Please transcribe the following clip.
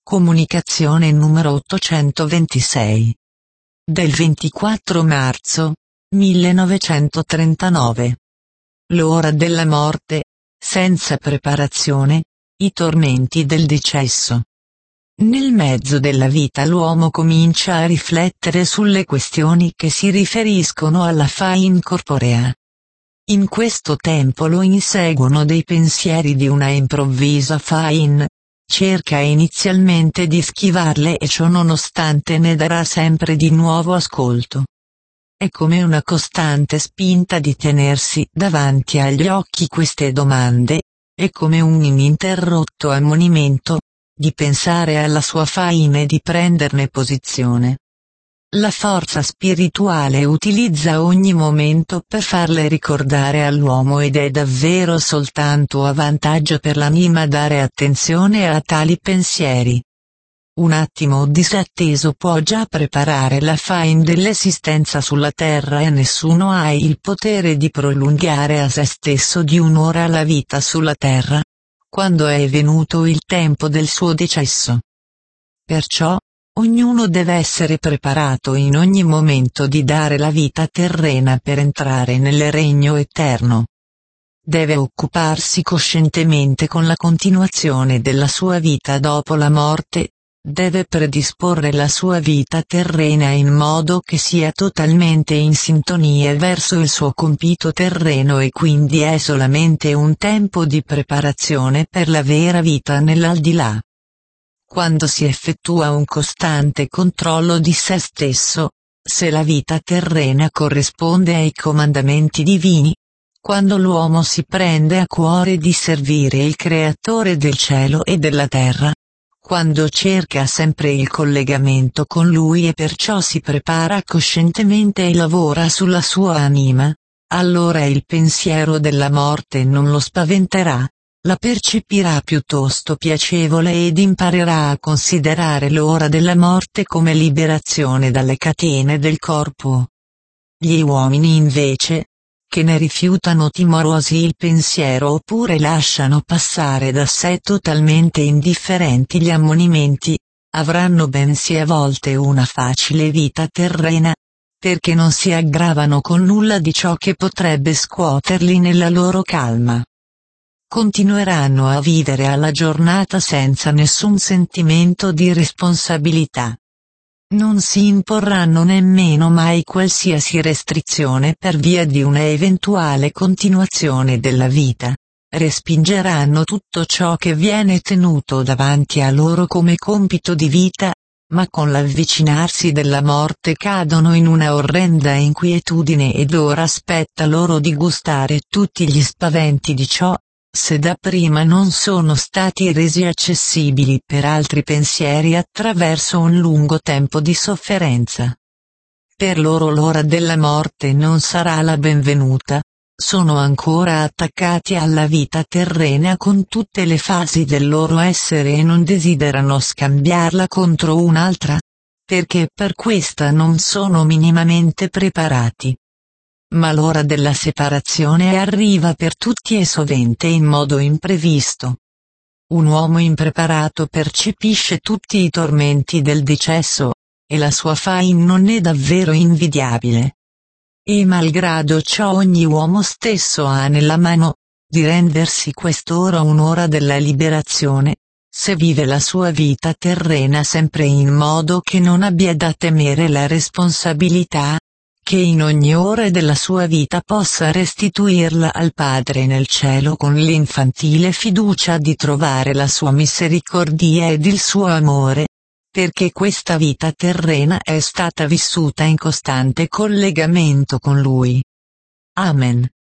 Comunicazione numero 826. Del 24 marzo 1939. L'ora della morte, senza preparazione, i tormenti del decesso. Nel mezzo della vita l'uomo comincia a riflettere sulle questioni che si riferiscono alla faina corporea. In questo tempo lo inseguono dei pensieri di una improvvisa faina. Cerca inizialmente di schivarle e ciò nonostante ne darà sempre di nuovo ascolto. È come una costante spinta di tenersi davanti agli occhi queste domande, è come un ininterrotto ammonimento, di pensare alla sua faina e di prenderne posizione. La forza spirituale utilizza ogni momento per farle ricordare all'uomo ed è davvero soltanto a vantaggio per l'anima dare attenzione a tali pensieri. Un attimo disatteso può già preparare la faina dell'esistenza sulla terra e nessuno ha il potere di prolungare a se stesso di un'ora la vita sulla terra, quando è venuto il tempo del suo decesso. Perciò, ognuno deve essere preparato in ogni momento di dare la vita terrena per entrare nel regno eterno. Deve occuparsi coscientemente con la continuazione della sua vita dopo la morte, deve predisporre la sua vita terrena in modo che sia totalmente in sintonia verso il suo compito terreno e quindi è solamente un tempo di preparazione per la vera vita nell'aldilà. Quando si effettua un costante controllo di se stesso, se la vita terrena corrisponde ai comandamenti divini, quando l'uomo si prende a cuore di servire il Creatore del cielo e della terra, quando cerca sempre il collegamento con Lui e perciò si prepara coscientemente e lavora sulla sua anima, allora il pensiero della morte non lo spaventerà. La percepirà piuttosto piacevole ed imparerà a considerare l'ora della morte come liberazione dalle catene del corpo. Gli uomini invece, che ne rifiutano timorosi il pensiero oppure lasciano passare da sé totalmente indifferenti gli ammonimenti, avranno bensì a volte una facile vita terrena, perché non si aggravano con nulla di ciò che potrebbe scuoterli nella loro calma. Continueranno a vivere alla giornata senza nessun sentimento di responsabilità. Non si imporranno nemmeno mai qualsiasi restrizione per via di una eventuale continuazione della vita. Respingeranno tutto ciò che viene tenuto davanti a loro come compito di vita, ma con l'avvicinarsi della morte cadono in una orrenda inquietudine ed ora aspetta loro di gustare tutti gli spaventi di ciò, se dapprima non sono stati resi accessibili per altri pensieri attraverso un lungo tempo di sofferenza. Per loro l'ora della morte non sarà la benvenuta, sono ancora attaccati alla vita terrena con tutte le fasi del loro essere e non desiderano scambiarla contro un'altra, perché per questa non sono minimamente preparati. Ma l'ora della separazione arriva per tutti e sovente in modo imprevisto. Un uomo impreparato percepisce tutti i tormenti del decesso, e la sua faina non è davvero invidiabile. E malgrado ciò ogni uomo stesso ha nella mano, di rendersi quest'ora un'ora della liberazione, se vive la sua vita terrena sempre in modo che non abbia da temere la responsabilità, che in ogni ora della sua vita possa restituirla al Padre nel cielo con l'infantile fiducia di trovare la sua misericordia ed il suo amore, perché questa vita terrena è stata vissuta in costante collegamento con Lui. Amen.